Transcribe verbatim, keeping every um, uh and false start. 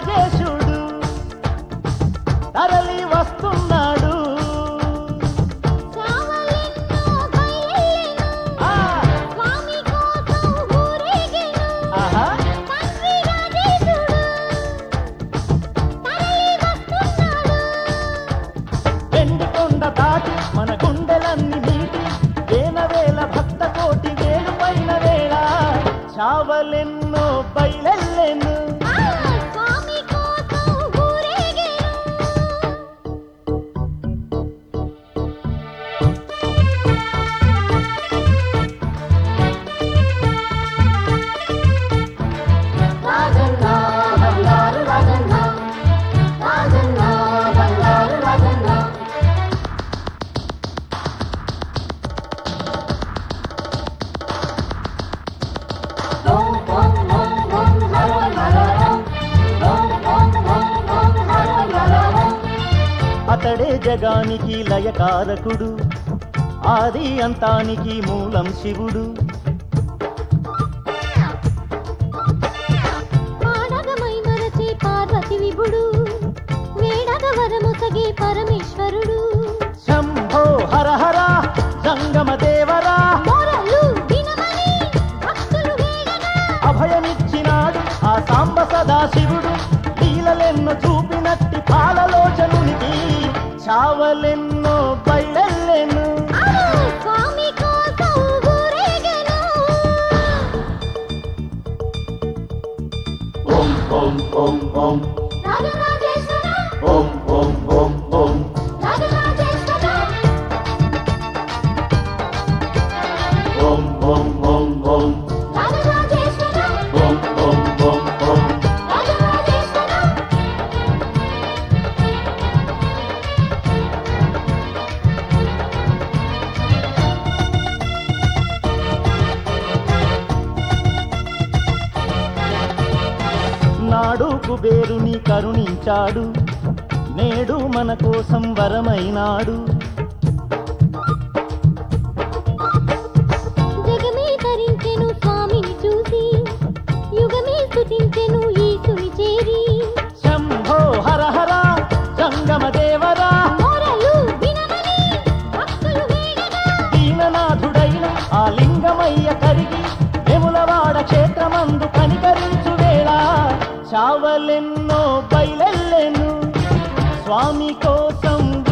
రాజరాజేశుడు తరలి వస్తున్నాడు. వెండికొండ దాటి మన గుండెలన్నీ నీటి వేల భక్త కోటి వేలు పైన వేళ చావలెన్నో బయలెల్లెను. అతడే జగానికి లయకారకుడు, ఆది అంతానికి మూలం శివుడు. పాడగమై మరచే పార్వతి విభుడు, వేడగవరముసగే పరమేశ్వరుడు. శంభో హర హర జంగమ దేవరా, అభయమిచ్చినాడు ఆ సాంబ సదాశివుడు. లీలలెన్నో చూపినట్టి పాలలోచనునికి చావలెన్నో బయలెల్లెను. స్వామి కోసం ఊరేగెను. ఓం ఓం ఓం ఓం రాజరాజేశ్వర, ఓం ఓం ఓం ఓం రాజరాజేశ్వర, ఓం ఓం ఓం ఓం రాజరాజేశ్వర, ఓం ఓం ఓం ఓం రాజరాజేశ్వర. నాడు కుబేరుని కరుణించాడు, నేడు మన కోసం వరమైనాడు. జగమే తరించెను స్వామిని చూసి, యుగమే స్తుతించెను యేసుని చేరి. శంభో హర హర జంగమ దేవరా, మొరలు వినమని భక్తులు వేడగా, దీననాథుడైన ఆ లింగమయ్య కరిగి వెములవాడ క్షేత్రమందు కనికరించు వేళ చావలెన్నో బయలెల్లెను. స్వామి కోసం